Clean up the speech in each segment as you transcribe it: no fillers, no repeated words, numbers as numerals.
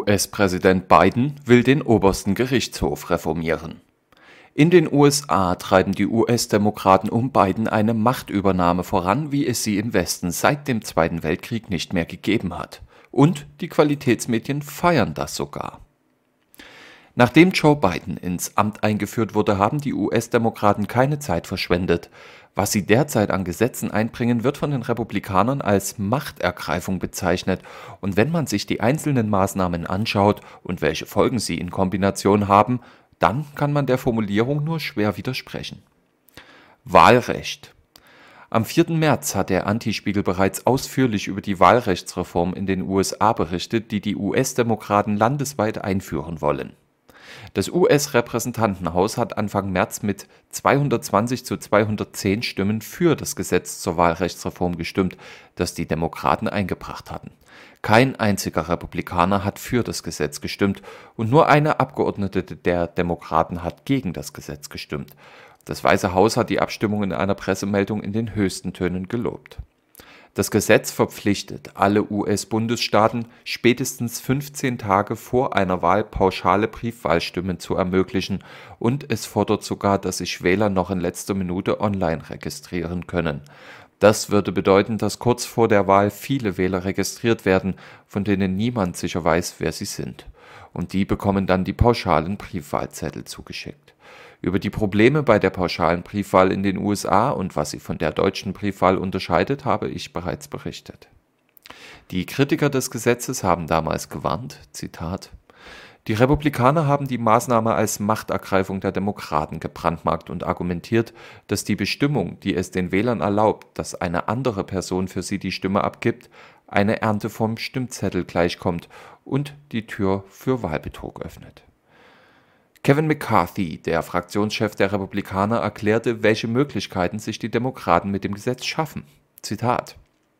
US-Präsident Biden will den obersten Gerichtshof reformieren. In den USA treiben die US-Demokraten um Biden eine Machtübernahme voran, wie es sie im Westen seit dem Zweiten Weltkrieg nicht mehr gegeben hat. Und die Qualitätsmedien feiern das sogar. Nachdem Joe Biden ins Amt eingeführt wurde, haben die US-Demokraten keine Zeit verschwendet. Was sie derzeit an Gesetzen einbringen, wird von den Republikanern als Machtergreifung bezeichnet. Und wenn man sich die einzelnen Maßnahmen anschaut und welche Folgen sie in Kombination haben, dann kann man der Formulierung nur schwer widersprechen. Wahlrecht. Am 4. März hat der Anti-Spiegel bereits ausführlich über die Wahlrechtsreform in den USA berichtet, die die US-Demokraten landesweit einführen wollen. Das US-Repräsentantenhaus hat Anfang März mit 220 zu 210 Stimmen für das Gesetz zur Wahlrechtsreform gestimmt, das die Demokraten eingebracht hatten. Kein einziger Republikaner hat für das Gesetz gestimmt und nur eine Abgeordnete der Demokraten hat gegen das Gesetz gestimmt. Das Weiße Haus hat die Abstimmung in einer Pressemeldung in den höchsten Tönen gelobt. Das Gesetz verpflichtet alle US-Bundesstaaten, spätestens 15 Tage vor einer Wahl pauschale Briefwahlstimmen zu ermöglichen, und es fordert sogar, dass sich Wähler noch in letzter Minute online registrieren können. Das würde bedeuten, dass kurz vor der Wahl viele Wähler registriert werden, von denen niemand sicher weiß, wer sie sind. Und die bekommen dann die pauschalen Briefwahlzettel zugeschickt. Über die Probleme bei der pauschalen Briefwahl in den USA und was sie von der deutschen Briefwahl unterscheidet, habe ich bereits berichtet. Die Kritiker des Gesetzes haben damals gewarnt, Zitat: Die Republikaner haben die Maßnahme als Machtergreifung der Demokraten gebrandmarkt und argumentiert, dass die Bestimmung, die es den Wählern erlaubt, dass eine andere Person für sie die Stimme abgibt, eine Ernte vom Stimmzettel gleichkommt und die Tür für Wahlbetrug öffnet. Kevin McCarthy, der Fraktionschef der Republikaner, erklärte, welche Möglichkeiten sich die Demokraten mit dem Gesetz schaffen. Zitat: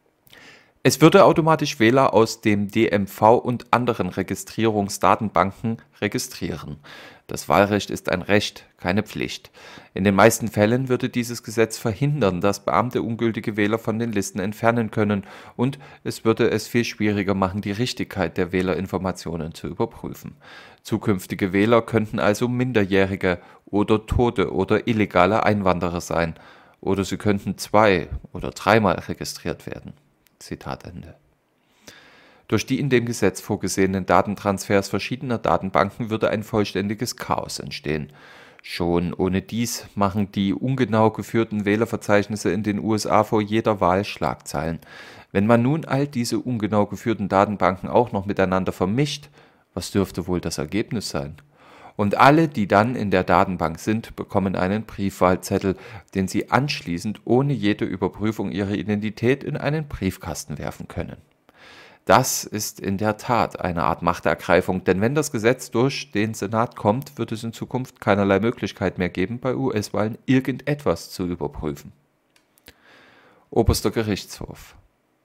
Es würde automatisch Wähler aus dem DMV und anderen Registrierungsdatenbanken registrieren. Das Wahlrecht ist ein Recht, keine Pflicht. In den meisten Fällen würde dieses Gesetz verhindern, dass Beamte ungültige Wähler von den Listen entfernen können, und es würde es viel schwieriger machen, die Richtigkeit der Wählerinformationen zu überprüfen. Zukünftige Wähler könnten also Minderjährige oder Tote oder illegale Einwanderer sein, oder sie könnten 2- oder 3-mal registriert werden. Zitat Ende. Durch die in dem Gesetz vorgesehenen Datentransfers verschiedener Datenbanken würde ein vollständiges Chaos entstehen. Schon ohne dies machen die ungenau geführten Wählerverzeichnisse in den USA vor jeder Wahl Schlagzeilen. Wenn man nun all diese ungenau geführten Datenbanken auch noch miteinander vermischt, was dürfte wohl das Ergebnis sein? Und alle, die dann in der Datenbank sind, bekommen einen Briefwahlzettel, den sie anschließend ohne jede Überprüfung ihrer Identität in einen Briefkasten werfen können. Das ist in der Tat eine Art Machtergreifung, denn wenn das Gesetz durch den Senat kommt, wird es in Zukunft keinerlei Möglichkeit mehr geben, bei US-Wahlen irgendetwas zu überprüfen. Oberster Gerichtshof.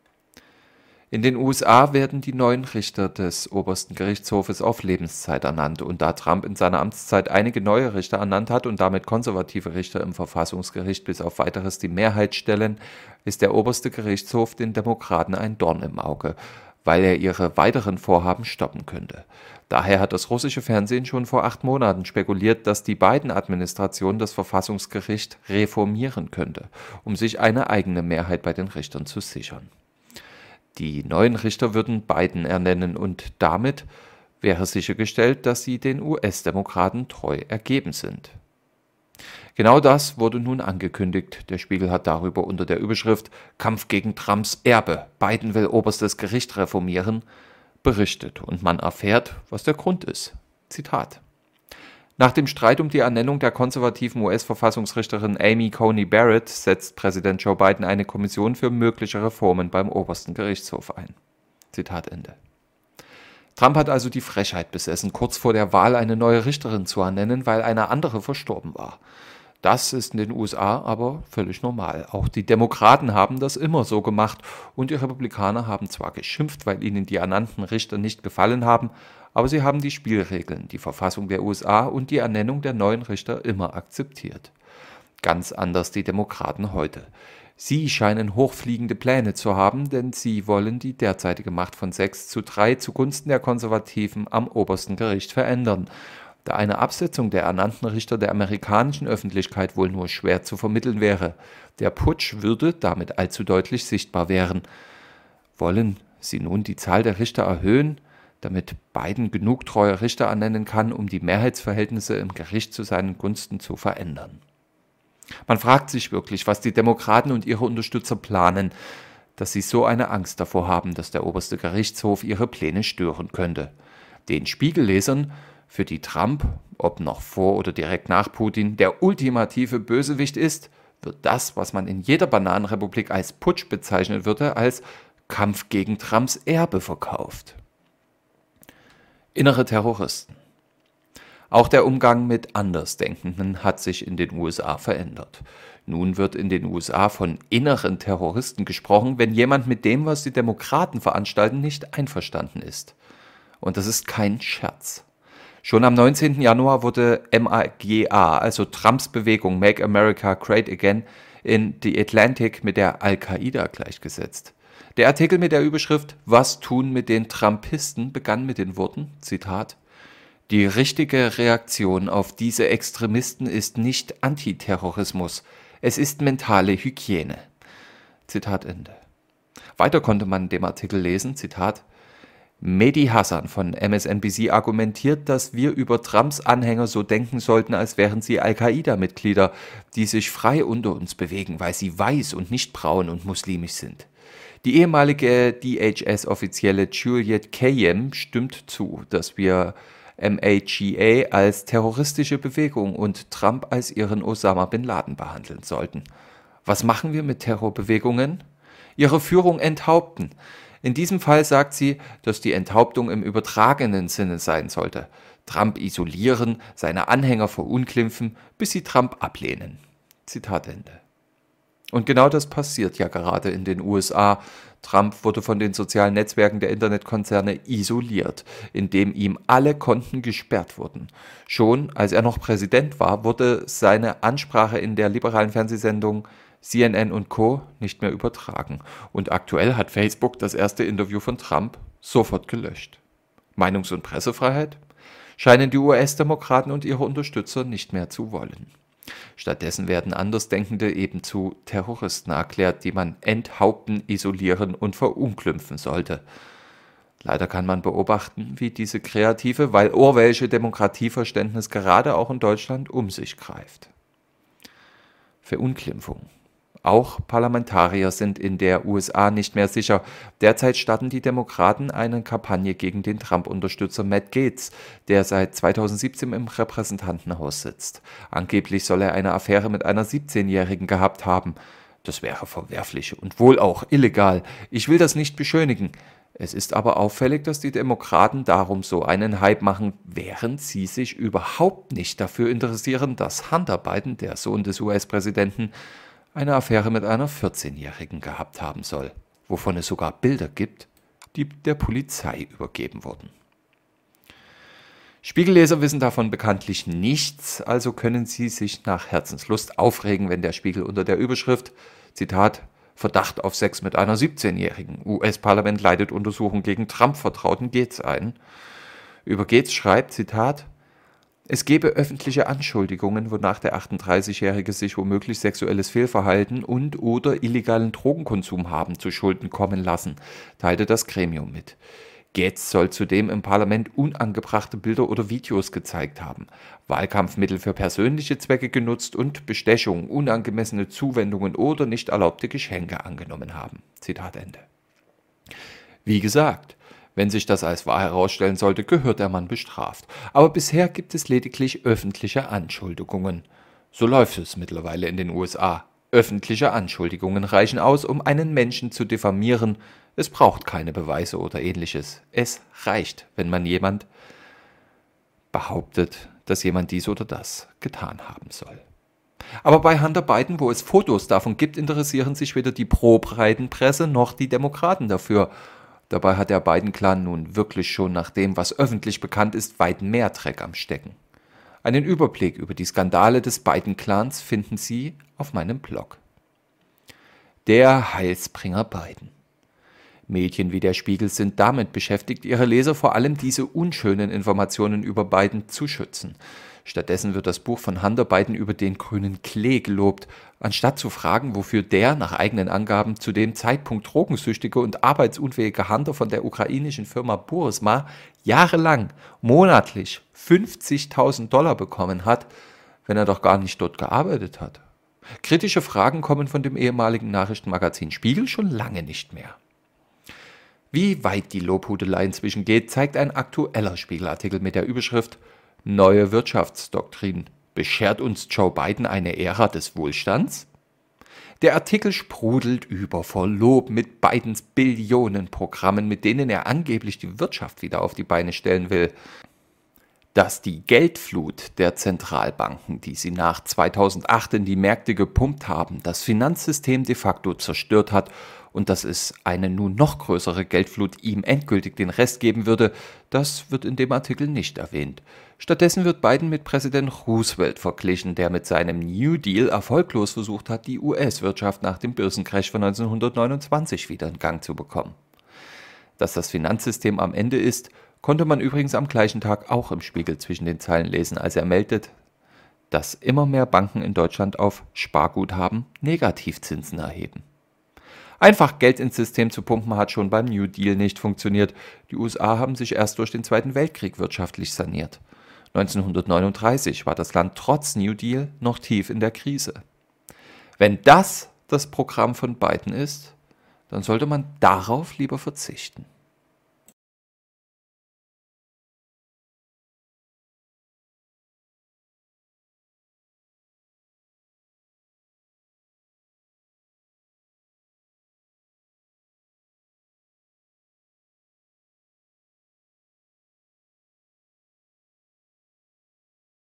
In den USA werden die neuen Richter des obersten Gerichtshofes auf Lebenszeit ernannt, und da Trump in seiner Amtszeit einige neue Richter ernannt hat und damit konservative Richter im Verfassungsgericht bis auf Weiteres die Mehrheit stellen, ist der oberste Gerichtshof den Demokraten ein Dorn im Auge, weil er ihre weiteren Vorhaben stoppen könnte. Daher hat das russische Fernsehen schon vor 8 Monaten spekuliert, dass die Biden-Administration das Verfassungsgericht reformieren könnte, um sich eine eigene Mehrheit bei den Richtern zu sichern. Die neuen Richter würden Biden ernennen, und damit wäre sichergestellt, dass sie den US-Demokraten treu ergeben sind. Genau das wurde nun angekündigt. Der Spiegel hat darüber unter der Überschrift "Kampf gegen Trumps Erbe. Biden will oberstes Gericht reformieren" berichtet, und man erfährt, was der Grund ist. Zitat: Nach dem Streit um die Ernennung der konservativen US-Verfassungsrichterin Amy Coney Barrett setzt Präsident Joe Biden eine Kommission für mögliche Reformen beim obersten Gerichtshof ein. Zitat Ende. Trump hat also die Frechheit besessen, kurz vor der Wahl eine neue Richterin zu ernennen, weil eine andere verstorben war. Das ist in den USA aber völlig normal. Auch die Demokraten haben das immer so gemacht, und die Republikaner haben zwar geschimpft, weil ihnen die ernannten Richter nicht gefallen haben, aber sie haben die Spielregeln, die Verfassung der USA und die Ernennung der neuen Richter immer akzeptiert. Ganz anders die Demokraten heute. Sie scheinen hochfliegende Pläne zu haben, denn sie wollen die derzeitige Macht von 6:3 zugunsten der Konservativen am obersten Gericht verändern, da eine Absetzung der ernannten Richter der amerikanischen Öffentlichkeit wohl nur schwer zu vermitteln wäre. Der Putsch würde damit allzu deutlich sichtbar werden. Wollen sie nun die Zahl der Richter erhöhen, damit Biden genug treue Richter ernennen kann, um die Mehrheitsverhältnisse im Gericht zu seinen Gunsten zu verändern? Man fragt sich wirklich, was die Demokraten und ihre Unterstützer planen, dass sie so eine Angst davor haben, dass der oberste Gerichtshof ihre Pläne stören könnte. Den Spiegellesern, für die Trump, ob noch vor oder direkt nach Putin, der ultimative Bösewicht ist, wird das, was man in jeder Bananenrepublik als Putsch bezeichnen würde, als Kampf gegen Trumps Erbe verkauft. Innere Terroristen. Auch der Umgang mit Andersdenkenden hat sich in den USA verändert. Nun wird in den USA von inneren Terroristen gesprochen, wenn jemand mit dem, was die Demokraten veranstalten, nicht einverstanden ist. Und das ist kein Scherz. Schon am 19. Januar wurde MAGA, also Trumps Bewegung Make America Great Again, in The Atlantic mit der Al-Qaida gleichgesetzt. Der Artikel mit der Überschrift „Was tun mit den Trumpisten?" begann mit den Worten, Zitat, „Die richtige Reaktion auf diese Extremisten ist nicht Antiterrorismus, es ist mentale Hygiene." Zitat Ende. Weiter konnte man in dem Artikel lesen, Zitat, „Mehdi Hasan von MSNBC argumentiert, dass wir über Trumps Anhänger so denken sollten, als wären sie Al-Qaida-Mitglieder, die sich frei unter uns bewegen, weil sie weiß und nicht braun und muslimisch sind. Die ehemalige DHS-Offizielle Juliette Kayyem stimmt zu, dass wir MAGA als terroristische Bewegung und Trump als ihren Osama bin Laden behandeln sollten. Was machen wir mit Terrorbewegungen? Ihre Führung enthaupten. In diesem Fall sagt sie, dass die Enthauptung im übertragenen Sinne sein sollte. Trump isolieren, seine Anhänger verunglimpfen, bis sie Trump ablehnen. Zitat Ende. Und genau das passiert ja gerade in den USA. Trump wurde von den sozialen Netzwerken der Internetkonzerne isoliert, indem ihm alle Konten gesperrt wurden. Schon als er noch Präsident war, wurde seine Ansprache in der liberalen Fernsehsendung CNN und Co. nicht mehr übertragen. Und aktuell hat Facebook das erste Interview von Trump sofort gelöscht. Meinungs- und Pressefreiheit scheinen die US-Demokraten und ihre Unterstützer nicht mehr zu wollen. Stattdessen werden Andersdenkende eben zu Terroristen erklärt, die man enthaupten, isolieren und verunglimpfen sollte. Leider kann man beobachten, wie diese kreative, weil orwellsche Demokratieverständnis gerade auch in Deutschland um sich greift. Verunglimpfung. Auch Parlamentarier sind in der USA nicht mehr sicher. Derzeit starten die Demokraten eine Kampagne gegen den Trump-Unterstützer Matt Gaetz, der seit 2017 im Repräsentantenhaus sitzt. Angeblich soll er eine Affäre mit einer 17-Jährigen gehabt haben. Das wäre verwerflich und wohl auch illegal. Ich will das nicht beschönigen. Es ist aber auffällig, dass die Demokraten darum so einen Hype machen, während sie sich überhaupt nicht dafür interessieren, dass Hunter Biden, der Sohn des US-Präsidenten, eine Affäre mit einer 14-Jährigen gehabt haben soll, wovon es sogar Bilder gibt, die der Polizei übergeben wurden. Spiegelleser wissen davon bekanntlich nichts, also können sie sich nach Herzenslust aufregen, wenn der Spiegel unter der Überschrift, Zitat, „Verdacht auf Sex mit einer 17-Jährigen. US-Parlament leitet Untersuchung gegen Trump-Vertrauten Gaetz ein." Über Gaetz schreibt, Zitat, „Es gebe öffentliche Anschuldigungen, wonach der 38-Jährige sich womöglich sexuelles Fehlverhalten und oder illegalen Drogenkonsum haben zu Schulden kommen lassen", teilte das Gremium mit. Gaetz soll zudem im Parlament unangebrachte Bilder oder Videos gezeigt haben, Wahlkampfmittel für persönliche Zwecke genutzt und Bestechung, unangemessene Zuwendungen oder nicht erlaubte Geschenke angenommen haben. Zitat Ende. Wie gesagt, wenn sich das als wahr herausstellen sollte, gehört der Mann bestraft. Aber bisher gibt es lediglich öffentliche Anschuldigungen. So läuft es mittlerweile in den USA. Öffentliche Anschuldigungen reichen aus, um einen Menschen zu diffamieren. Es braucht keine Beweise oder ähnliches. Es reicht, wenn man jemand behauptet, dass jemand dies oder das getan haben soll. Aber bei Hunter Biden, wo es Fotos davon gibt, interessieren sich weder die Pro-Biden-Presse noch die Demokraten dafür. Dabei hat der Biden-Clan nun wirklich schon nach dem, was öffentlich bekannt ist, weit mehr Dreck am Stecken. Einen Überblick über die Skandale des Biden-Clans finden Sie auf meinem Blog. Der Heilsbringer Biden. Medien wie der Spiegel sind damit beschäftigt, ihre Leser vor allem diese unschönen Informationen über Biden zu schützen. Stattdessen wird das Buch von Hunter Biden über den grünen Klee gelobt, anstatt zu fragen, wofür der nach eigenen Angaben zu dem Zeitpunkt drogensüchtige und arbeitsunfähige Hunter von der ukrainischen Firma Burisma jahrelang, monatlich 50.000 $ bekommen hat, wenn er doch gar nicht dort gearbeitet hat. Kritische Fragen kommen von dem ehemaligen Nachrichtenmagazin Spiegel schon lange nicht mehr. Wie weit die Lobhudelei inzwischen geht, zeigt ein aktueller Spiegelartikel mit der Überschrift Neue Wirtschaftsdoktrin. Beschert uns Joe Biden eine Ära des Wohlstands? Der Artikel sprudelt über vor Lob mit Bidens Billionenprogrammen, mit denen er angeblich die Wirtschaft wieder auf die Beine stellen will. Dass die Geldflut der Zentralbanken, die sie nach 2008 in die Märkte gepumpt haben, das Finanzsystem de facto zerstört hat und dass es eine nun noch größere Geldflut ihm endgültig den Rest geben würde, das wird in dem Artikel nicht erwähnt. Stattdessen wird Biden mit Präsident Roosevelt verglichen, der mit seinem New Deal erfolglos versucht hat, die US-Wirtschaft nach dem Börsencrash von 1929 wieder in Gang zu bekommen. Dass das Finanzsystem am Ende ist, konnte man übrigens am gleichen Tag auch im Spiegel zwischen den Zeilen lesen, als er meldet, dass immer mehr Banken in Deutschland auf Sparguthaben Negativzinsen erheben. Einfach Geld ins System zu pumpen hat schon beim New Deal nicht funktioniert. Die USA haben sich erst durch den Zweiten Weltkrieg wirtschaftlich saniert. 1939 war das Land trotz New Deal noch tief in der Krise. Wenn das Programm von Biden ist, dann sollte man darauf lieber verzichten.